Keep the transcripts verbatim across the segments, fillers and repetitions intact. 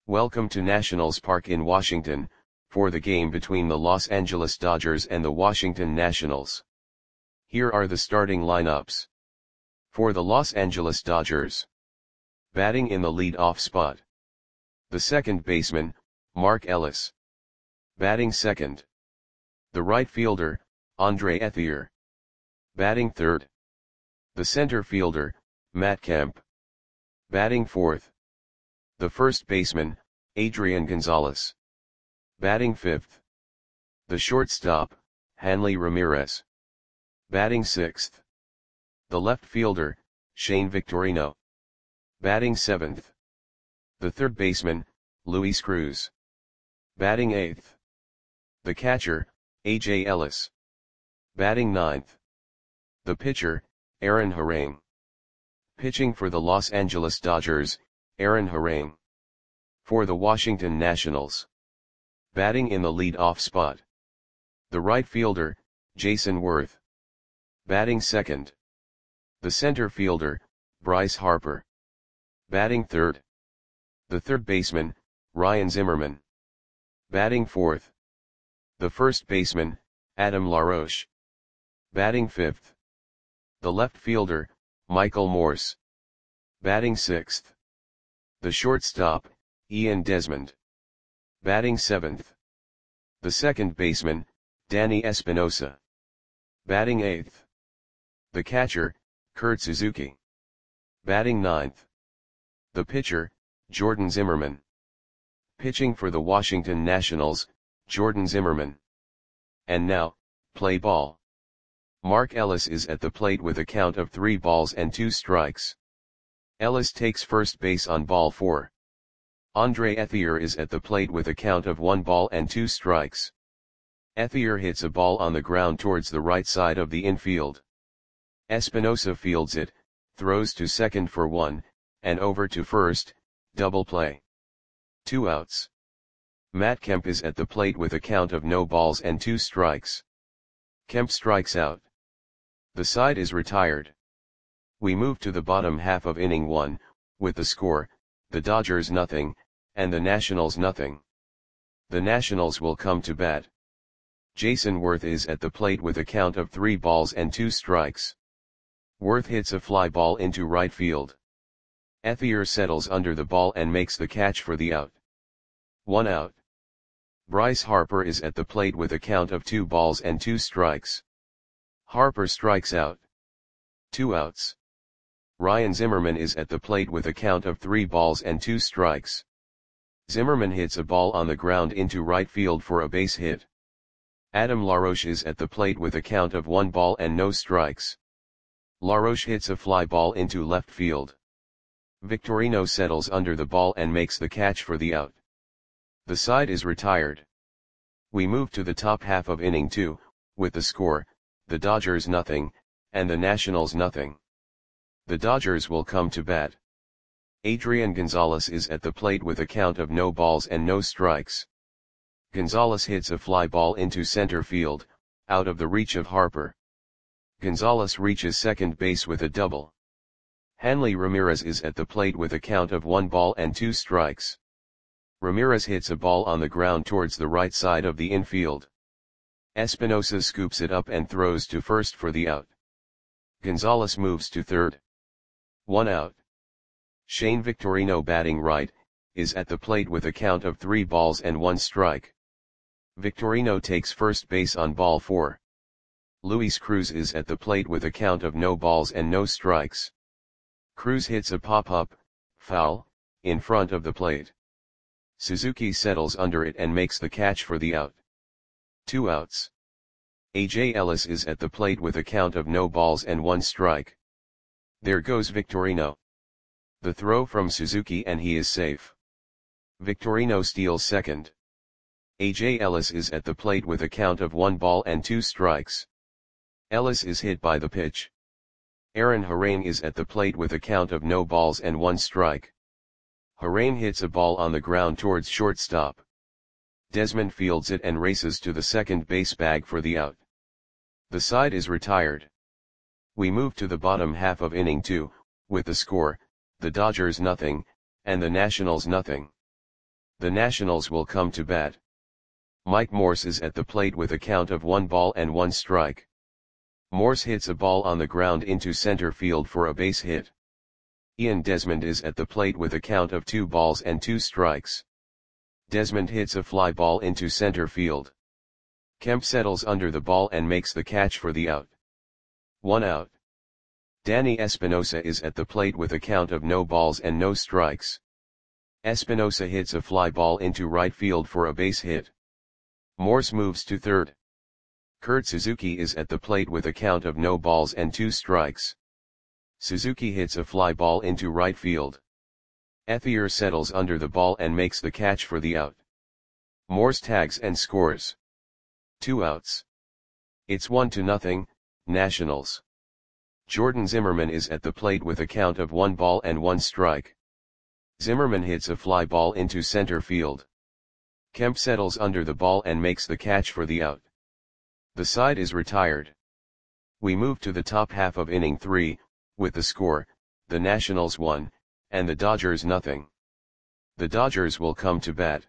Welcome to Nationals Park in Washington, for the game between the Los Angeles Dodgers and the Washington Nationals. Here are the starting lineups. For the Los Angeles Dodgers. Batting in the lead-off spot. The second baseman, Mark Ellis. Batting second. The right fielder, Andre Ethier. Batting third. The center fielder, Matt Kemp. Batting fourth. The first baseman, Adrian Gonzalez. Batting fifth. The shortstop, Hanley Ramirez. Batting sixth. The left fielder, Shane Victorino. Batting seventh. The third baseman, Luis Cruz. Batting eighth. The catcher, A J Ellis. Batting ninth. The pitcher, Aaron Harang. Pitching for the Los Angeles Dodgers, Aaron Harang. For the Washington Nationals. Batting in the lead-off spot. The right fielder, Jason Worth. Batting second. The center fielder, Bryce Harper. Batting third. The third baseman, Ryan Zimmerman. Batting fourth. The first baseman, Adam LaRoche. Batting fifth. The left fielder, Michael Morse. Batting sixth. The shortstop, Ian Desmond. Batting seventh. The second baseman, Danny Espinosa. Batting eighth. The catcher, Kurt Suzuki. Batting ninth. The pitcher, Jordan Zimmermann. Pitching for the Washington Nationals, Jordan Zimmermann. And now, play ball. Mark Ellis is at the plate with a count of three balls and two strikes. Ellis takes first base on ball four. Andre Ethier is at the plate with a count of one ball and two strikes. Ethier hits a ball on the ground towards the right side of the infield. Espinosa fields it, throws to second for one, and over to first, double play. Two outs. Matt Kemp is at the plate with a count of no balls and two strikes. Kemp strikes out. The side is retired. We move to the bottom half of inning one, with the score, the Dodgers nothing, and the Nationals nothing. The Nationals will come to bat. Jason Worth is at the plate with a count of three balls and two strikes. Worth hits a fly ball into right field. Ethier settles under the ball and makes the catch for the out. One out. Bryce Harper is at the plate with a count of two balls and two strikes. Harper strikes out. Two outs. Ryan Zimmerman is at the plate with a count of three balls and two strikes. Zimmerman hits a ball on the ground into right field for a base hit. Adam LaRoche is at the plate with a count of one ball and no strikes. LaRoche hits a fly ball into left field. Victorino settles under the ball and makes the catch for the out. The side is retired. We move to the top half of inning two, with the score, the Dodgers nothing, and the Nationals nothing. The Dodgers will come to bat. Adrian Gonzalez is at the plate with a count of no balls and no strikes. Gonzalez hits a fly ball into center field, out of the reach of Harper. Gonzalez reaches second base with a double. Hanley Ramirez is at the plate with a count of one ball and two strikes. Ramirez hits a ball on the ground towards the right side of the infield. Espinosa scoops it up and throws to first for the out. Gonzalez moves to third. One out. Shane Victorino, batting right, is at the plate with a count of three balls and one strike. Victorino takes first base on ball four. Luis Cruz is at the plate with a count of no balls and no strikes. Cruz hits a pop-up, foul, in front of the plate. Suzuki settles under it and makes the catch for the out. Two outs. A J Ellis is at the plate with a count of no balls and one strike. There goes Victorino. The throw from Suzuki and he is safe. Victorino steals second. A J Ellis is at the plate with a count of one ball and two strikes. Ellis is hit by the pitch. Aaron Harang is at the plate with a count of no balls and one strike. Harang hits a ball on the ground towards shortstop. Desmond fields it and races to the second base bag for the out. The side is retired. We move to the bottom half of inning two, with the score, the Dodgers nothing, and the Nationals nothing. The Nationals will come to bat. Mike Morse is at the plate with a count of one ball and one strike. Morse hits a ball on the ground into center field for a base hit. Ian Desmond is at the plate with a count of two balls and two strikes. Desmond hits a fly ball into center field. Kemp settles under the ball and makes the catch for the out. One out. Danny Espinosa is at the plate with a count of no balls and no strikes. Espinosa hits a fly ball into right field for a base hit. Morse moves to third. Kurt Suzuki is at the plate with a count of no balls and two strikes. Suzuki hits a fly ball into right field. Ethier settles under the ball and makes the catch for the out. Morse tags and scores. Two outs. It's one to nothing, Nationals. Jordan Zimmerman is at the plate with a count of one ball and one strike. Zimmerman hits a fly ball into center field. Kemp settles under the ball and makes the catch for the out. The side is retired. We move to the top half of inning three, with the score, the Nationals one, and the Dodgers nothing. The Dodgers will come to bat.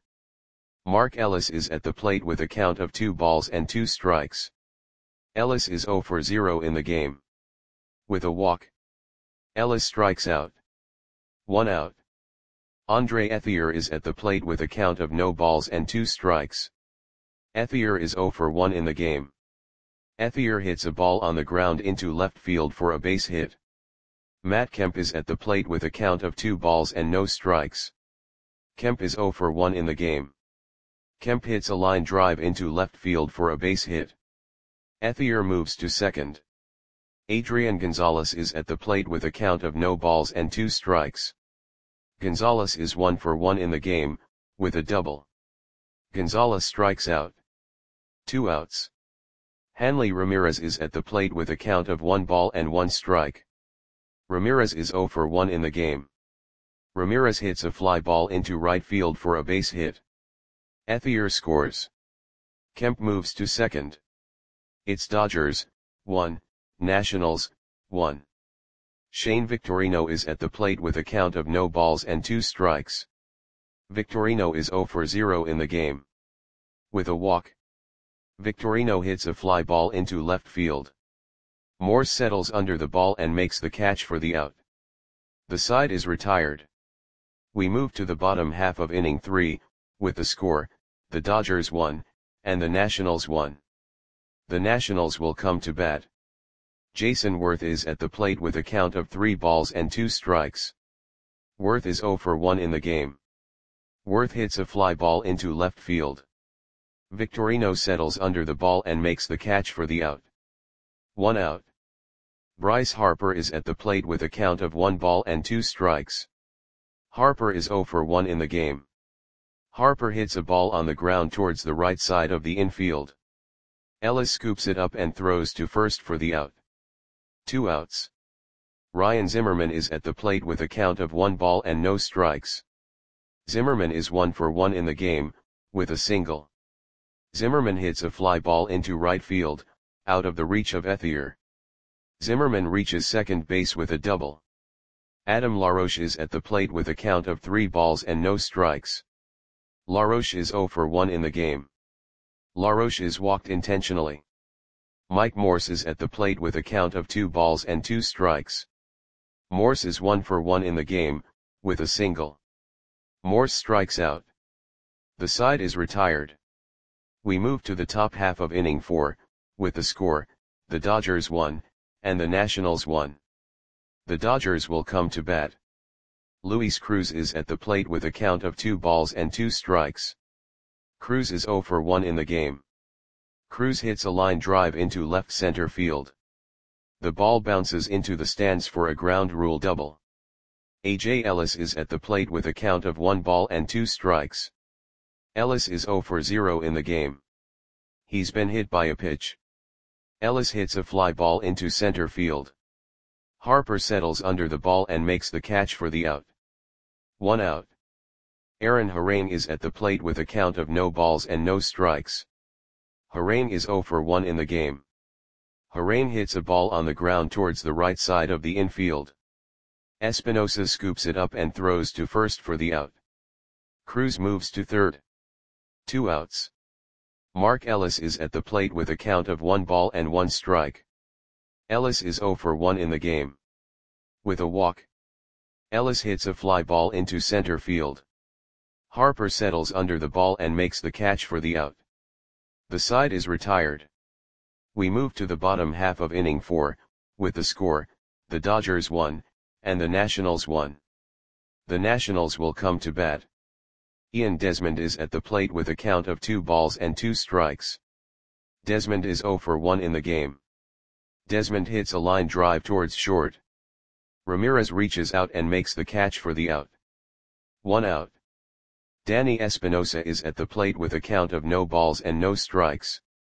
Mark Ellis is at the plate with a count of two balls and two strikes. Ellis is zero for zero in the game. With a walk, Ellis strikes out. One out. Andre Ethier is at the plate with a count of no balls and two strikes. Ethier is zero for one in the game. Ethier hits a ball on the ground into left field for a base hit. Matt Kemp is at the plate with a count of two balls and no strikes. Kemp is zero for one in the game. Kemp hits a line drive into left field for a base hit. Ethier moves to second. Adrian Gonzalez is at the plate with a count of no balls and two strikes. Gonzalez is one for one in the game, with a double. Gonzalez strikes out. Two outs. Hanley Ramirez is at the plate with a count of one ball and one strike. Ramirez is zero for one in the game. Ramirez hits a fly ball into right field for a base hit. Ethier scores. Kemp moves to second. It's Dodgers, one, Nationals, one. Shane Victorino is at the plate with a count of no balls and two strikes. Victorino is zero for zero in the game. With a walk, Victorino hits a fly ball into left field. Morse settles under the ball and makes the catch for the out. The side is retired. We move to the bottom half of inning three, with the score, the Dodgers one, and the Nationals one. The Nationals will come to bat. Jason Worth is at the plate with a count of three balls and two strikes. Worth is zero for one in the game. Worth hits a fly ball into left field. Victorino settles under the ball and makes the catch for the out. One out. Bryce Harper is at the plate with a count of one ball and two strikes. Harper is zero for one in the game. Harper hits a ball on the ground towards the right side of the infield. Ellis scoops it up and throws to first for the out. Two outs. Ryan Zimmerman is at the plate with a count of one ball and no strikes. Zimmerman is one for one in the game, with a single. Zimmerman hits a fly ball into right field, out of the reach of Ethier. Zimmerman reaches second base with a double. Adam LaRoche is at the plate with a count of three balls and no strikes. LaRoche is zero for one in the game. LaRoche is walked intentionally. Mike Morse is at the plate with a count of two balls and two strikes. Morse is one for one in the game, with a single. Morse strikes out. The side is retired. We move to the top half of inning four, with the score, the Dodgers one, and the Nationals one. The Dodgers will come to bat. Luis Cruz is at the plate with a count of two balls and two strikes. Cruz is zero for one in the game. Cruz hits a line drive into left center field. The ball bounces into the stands for a ground rule double. A J Ellis is at the plate with a count of one ball and two strikes. Ellis is zero for zero in the game. He's been hit by a pitch. Ellis hits a fly ball into center field. Harper settles under the ball and makes the catch for the out. One out. Aaron Harang is at the plate with a count of no balls and no strikes. Harang is zero for one in the game. Harang hits a ball on the ground towards the right side of the infield. Espinosa scoops it up and throws to first for the out. Cruz moves to third. Two outs. Mark Ellis is at the plate with a count of one ball and one strike. Ellis is zero for one in the game. With a walk, Ellis hits a fly ball into center field. Harper settles under the ball and makes the catch for the out. The side is retired. We move to the bottom half of inning four, with the score, the Dodgers won, and the Nationals won. The Nationals will come to bat. Ian Desmond is at the plate with a count of two balls and two strikes. Desmond is zero for one in the game. Desmond hits a line drive towards short. Ramirez reaches out and makes the catch for the out. One out. Danny Espinosa is at the plate with a count of no balls and no strikes.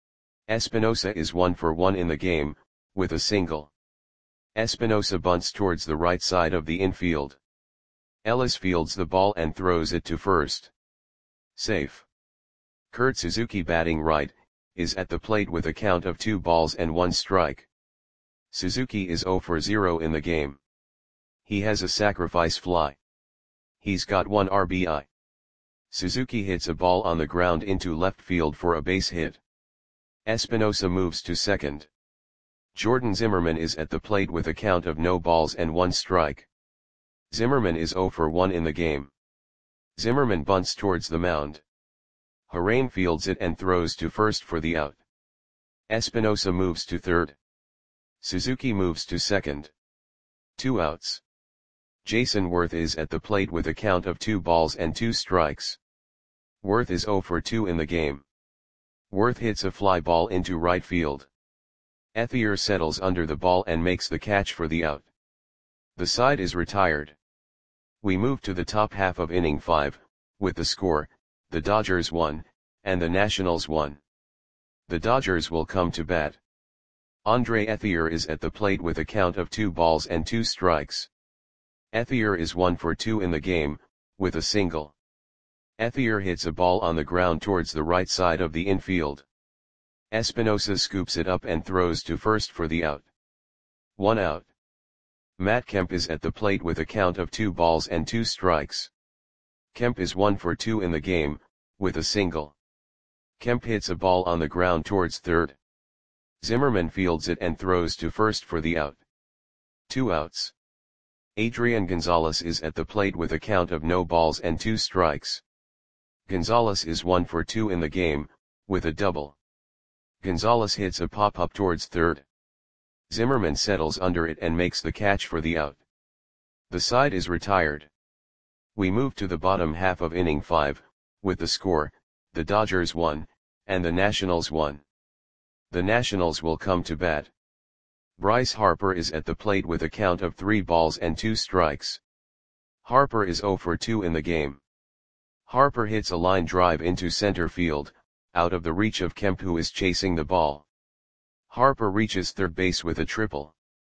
Espinosa is one for one in the game, with a single. Espinosa bunts towards the right side of the infield. Ellis fields the ball and throws it to first. Safe. Kurt Suzuki, batting right, is at the plate with a count of two balls and one strike. Suzuki is zero for zero in the game. He has a sacrifice fly. He's got one R B I. Suzuki hits a ball on the ground into left field for a base hit. Espinosa moves to second. Jordan Zimmerman is at the plate with a count of no balls and one strike. Zimmerman is zero for one in the game. Zimmerman bunts towards the mound. Harain fields it and throws to first for the out. Espinosa moves to third. Suzuki moves to second. Two outs. Jason Worth is at the plate with a count of two balls and two strikes. Worth is zero for two in the game. Worth hits a fly ball into right field. Ethier settles under the ball and makes the catch for the out. The side is retired. We move to the top half of inning five, with the score, the Dodgers won, and the Nationals won. The Dodgers will come to bat. Andre Ethier is at the plate with a count of two balls and two strikes. Ethier is one for two in the game, with a single. Ethier hits a ball on the ground towards the right side of the infield. Espinosa scoops it up and throws to first for the out. One out. Matt Kemp is at the plate with a count of two balls and two strikes. Kemp is one for two in the game, with a single. Kemp hits a ball on the ground towards third. Zimmerman fields it and throws to first for the out. Two outs. Adrian Gonzalez is at the plate with a count of no balls and two strikes. Gonzalez is one for two in the game, with a double. Gonzalez hits a pop-up towards third. Zimmerman settles under it and makes the catch for the out. The side is retired. We move to the bottom half of inning five, with the score, the Dodgers won, and the Nationals won. The Nationals will come to bat. Bryce Harper is at the plate with a count of three balls and two strikes. Harper is zero for two in the game. Harper hits a line drive into center field, out of the reach of Kemp, who is chasing the ball. Harper reaches third base with a triple.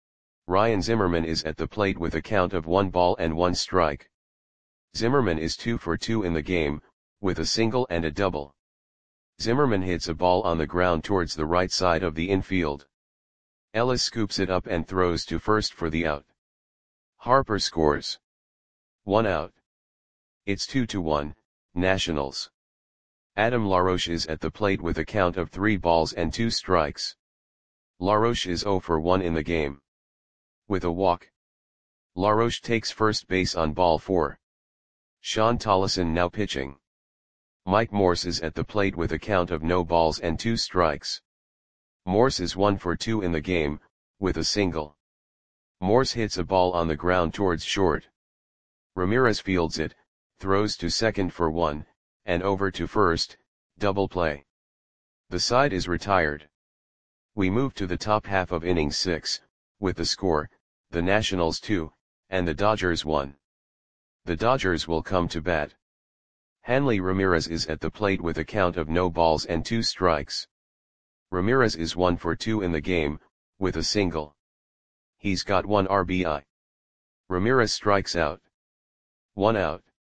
Ryan Zimmerman is at the plate with a count of one ball and one strike. Zimmerman is two for two in the game, with a single and a double. Zimmerman hits a ball on the ground towards the right side of the infield. Ellis scoops it up and throws to first for the out. Harper scores. One out. It's two to one, Nationals. Adam LaRoche is at the plate with a count of three balls and two strikes. LaRoche is zero for one in the game. With a walk, LaRoche takes first base on ball four. Sean Tollison now pitching. Mike Morse is at the plate with a count of no balls and two strikes. Morse is one for two in the game, with a single. Morse hits a ball on the ground towards short. Ramirez fields it, throws to second for one, and over to first, double play. The side is retired. We move to the top half of inning six, with the score, the Nationals two, and the Dodgers one. The Dodgers will come to bat. Hanley Ramirez is at the plate with a count of no balls and two strikes. Ramirez is one for two in the game, with a single. He's got one R B I. Ramirez strikes out. One out.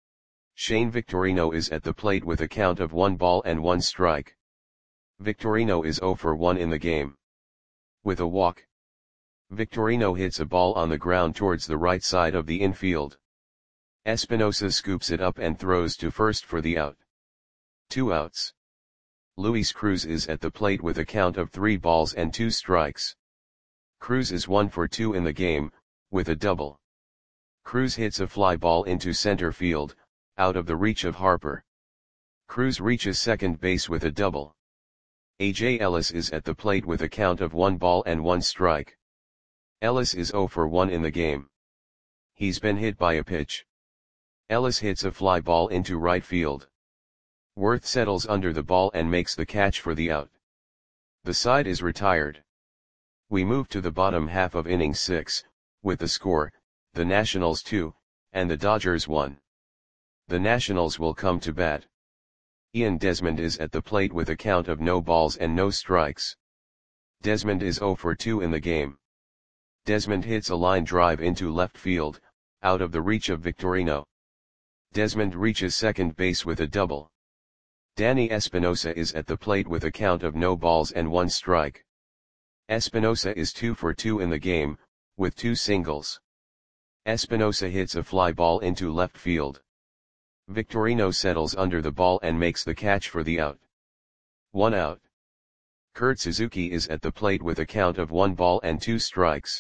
Shane Victorino is at the plate with a count of one ball and one strike. Victorino is zero for one in the game. With a walk, Victorino hits a ball on the ground towards the right side of the infield. Espinosa scoops it up and throws to first for the out. Two outs. Luis Cruz is at the plate with a count of three balls and two strikes. Cruz is one for two in the game, with a double. Cruz hits a fly ball into center field, out of the reach of Harper. Cruz reaches second base with a double. A J Ellis is at the plate with a count of one ball and one strike. Ellis is zero for one in the game. He's been hit by a pitch. Ellis hits a fly ball into right field. Worth settles under the ball and makes the catch for the out. The side is retired. We move to the bottom half of inning six, with the score, the Nationals two, and the Dodgers one. The Nationals will come to bat. Ian Desmond is at the plate with a count of no balls and no strikes. Desmond is zero for two in the game. Desmond hits a line drive into left field, out of the reach of Victorino. Desmond reaches second base with a double. Danny Espinosa is at the plate with a count of no balls and one strike. Espinosa is two for two in the game, with two singles. Espinosa hits a fly ball into left field. Victorino settles under the ball and makes the catch for the out. One out. Kurt Suzuki is at the plate with a count of one ball and two strikes.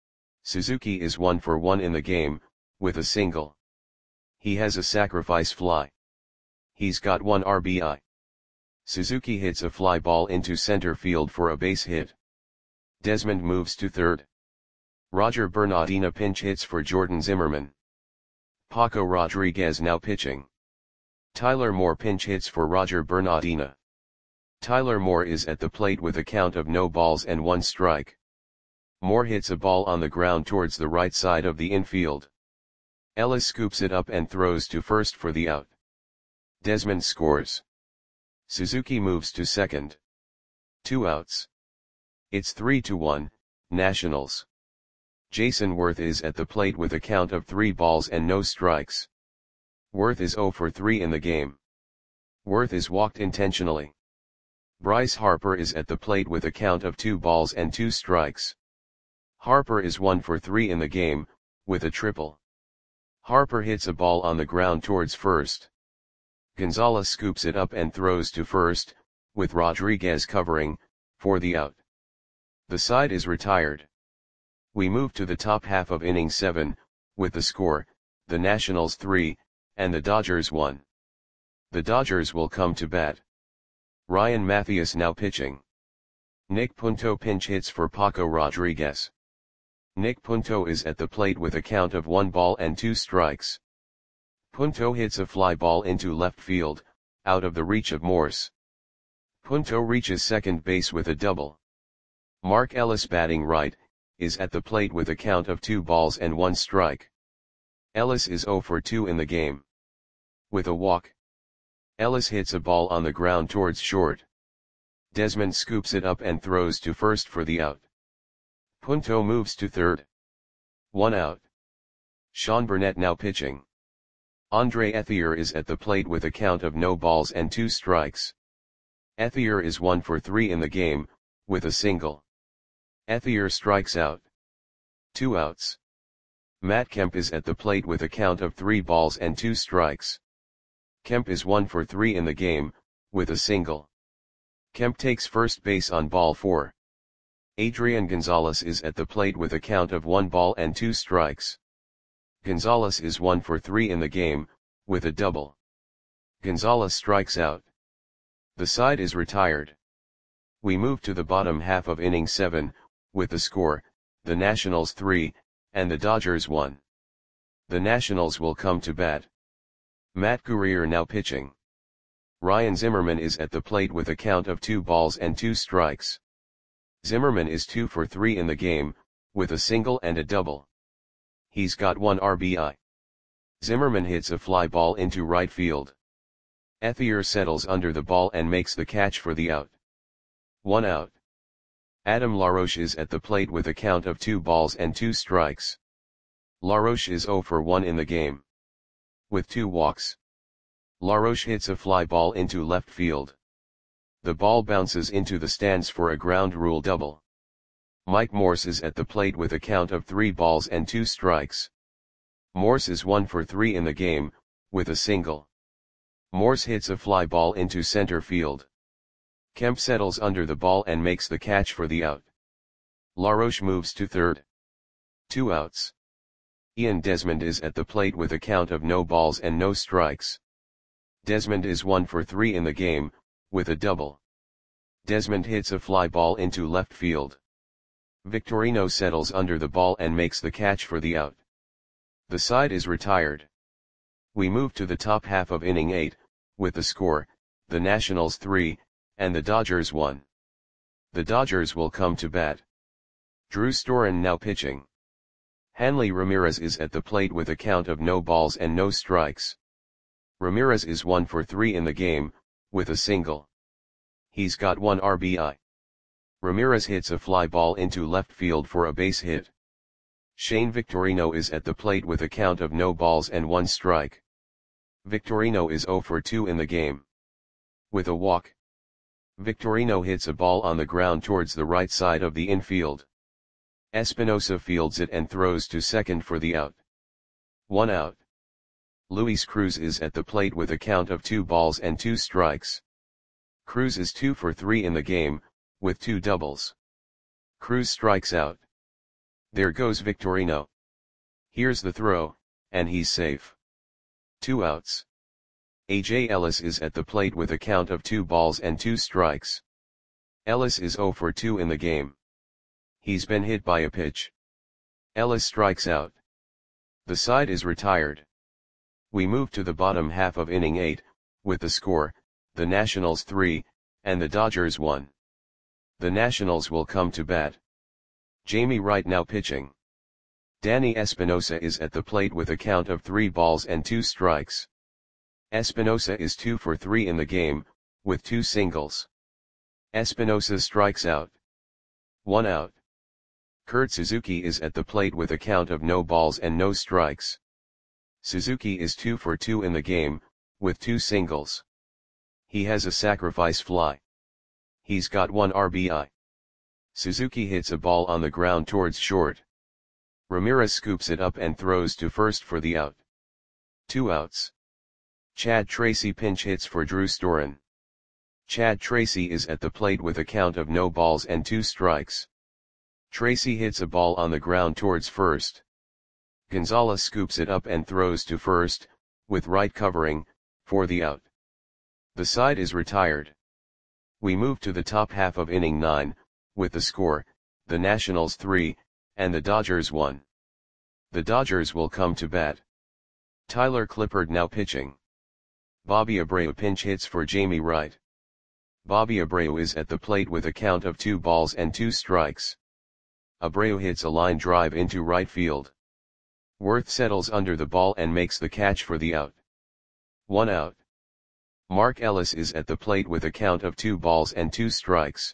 Suzuki is one for one in the game, with a single. He has a sacrifice fly. He's got one R B I. Suzuki hits a fly ball into center field for a base hit. Desmond moves to third. Roger Bernardina pinch hits for Jordan Zimmerman. Paco Rodriguez now pitching. Tyler Moore pinch hits for Roger Bernardina. Tyler Moore is at the plate with a count of no balls and one strike. Moore hits a ball on the ground towards the right side of the infield. Ellis scoops it up and throws to first for the out. Desmond scores. Suzuki moves to second. Two outs. It's three to one, Nationals. Jason Worth is at the plate with a count of three balls and no strikes. Worth is zero for three in the game. Worth is walked intentionally. Bryce Harper is at the plate with a count of two balls and two strikes. Harper is one for three in the game, with a triple. Harper hits a ball on the ground towards first. Gonzalez scoops it up and throws to first, with Rodriguez covering, for the out. The side is retired. We move to the top half of inning seven, with the score, the Nationals three, and the Dodgers one. The Dodgers will come to bat. Ryan Mathias now pitching. Nick Punto pinch hits for Paco Rodriguez. Nick Punto is at the plate with a count of one ball and two strikes. Punto hits a fly ball into left field, out of the reach of Morse. Punto reaches second base with a double. Mark Ellis batting right, is at the plate with a count of two balls and one strike. Ellis is zero for two in the game. With a walk. Ellis hits a ball on the ground towards short. Desmond scoops it up and throws to first for the out. Punto moves to third. One out. Sean Burnett now pitching. Andre Ethier is at the plate with a count of no balls and two strikes. Ethier is one for three in the game, with a single. Ethier strikes out. Two outs. Matt Kemp is at the plate with a count of three balls and two strikes. Kemp is one for three in the game, with a single. Kemp takes first base on ball four. Adrian Gonzalez is at the plate with a count of one ball and two strikes. Gonzalez is one for three in the game, with a double. Gonzalez strikes out. The side is retired. We move to the bottom half of inning seven, with the score, the Nationals three, and the Dodgers one. The Nationals will come to bat. Matt Guerrier now pitching. Ryan Zimmerman is at the plate with a count of two balls and two strikes. Zimmerman is two for three in the game, with a single and a double. He's got one R B I. Zimmerman hits a fly ball into right field. Ethier settles under the ball and makes the catch for the out. One out. Adam LaRoche is at the plate with a count of two balls and two strikes. LaRoche is zero for one in the game. With two walks. LaRoche hits a fly ball into left field. The ball bounces into the stands for a ground rule double. Mike Morse is at the plate with a count of three balls and two strikes. Morse is one for three in the game, with a single. Morse hits a fly ball into center field. Kemp settles under the ball and makes the catch for the out. LaRoche moves to third. Two outs. Ian Desmond is at the plate with a count of no balls and no strikes. Desmond is one for three in the game, with a double. Desmond hits a fly ball into left field. Victorino settles under the ball and makes the catch for the out. The side is retired. We move to the top half of inning eight, with the score, the Nationals three, and the Dodgers one. The Dodgers will come to bat. Drew Storen now pitching. Hanley Ramirez is at the plate with a count of no balls and no strikes. Ramirez is one for three in the game, with a single. He's got one R B I. Ramirez hits a fly ball into left field for a base hit. Shane Victorino is at the plate with a count of no balls and one strike. Victorino is zero for two in the game. With a walk. Victorino hits a ball on the ground towards the right side of the infield. Espinosa fields it and throws to second for the out. One out. Luis Cruz is at the plate with a count of two balls and two strikes. Cruz is two for three in the game, with two doubles. Cruz strikes out. There goes Victorino. Here's the throw, and he's safe. Two outs. A J Ellis is at the plate with a count of two balls and two strikes. Ellis is zero for two in the game. He's been hit by a pitch. Ellis strikes out. The side is retired. We move to the bottom half of inning eight, with the score, the Nationals three, and the Dodgers one. The Nationals will come to bat. Jamie Wright now pitching. Danny Espinosa is at the plate with a count of three balls and two strikes. Espinosa is two for three in the game, with two singles. Espinosa strikes out. One out. Kurt Suzuki is at the plate with a count of no balls and no strikes. Suzuki is two for two in the game, with two singles. He has a sacrifice fly. He's got one R B I. Suzuki hits a ball on the ground towards short. Ramirez scoops it up and throws to first for the out. Two outs. Chad Tracy pinch hits for Drew Storen. Chad Tracy is at the plate with a count of no balls and two strikes. Tracy hits a ball on the ground towards first. Gonzalez scoops it up and throws to first, with Wright covering, for the out. The side is retired. We move to the top half of inning nine, with the score, the Nationals three, and the Dodgers one. The Dodgers will come to bat. Tyler Clippard now pitching. Bobby Abreu pinch hits for Jamie Wright. Bobby Abreu is at the plate with a count of two balls and two strikes. Abreu hits a line drive into right field. Worth settles under the ball and makes the catch for the out. One out. Mark Ellis is at the plate with a count of two balls and two strikes.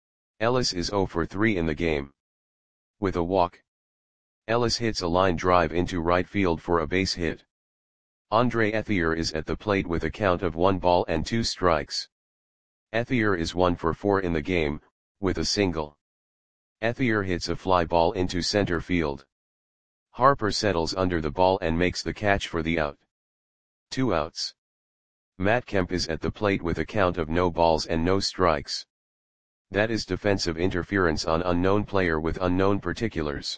Ellis is zero for three in the game. With a walk. Ellis hits a line drive into right field for a base hit. Andre Ethier is at the plate with a count of one ball and two strikes. Ethier is one for four in the game, with a single. Ethier hits a fly ball into center field. Harper settles under the ball and makes the catch for the out. Two outs. Matt Kemp is at the plate with a count of no balls and no strikes. That is defensive interference on unknown player with unknown particulars.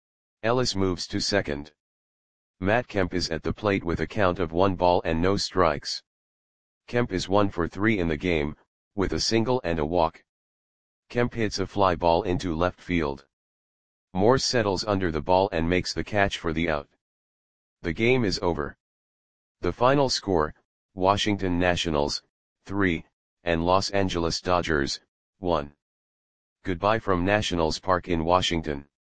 Ellis moves to second. Matt Kemp is at the plate with a count of one ball and no strikes. Kemp is one for three in the game, with a single and a walk. Kemp hits a fly ball into left field. Morse settles under the ball and makes the catch for the out. The game is over. The final score, Washington Nationals, three, and Los Angeles Dodgers, one. Goodbye from Nationals Park in Washington.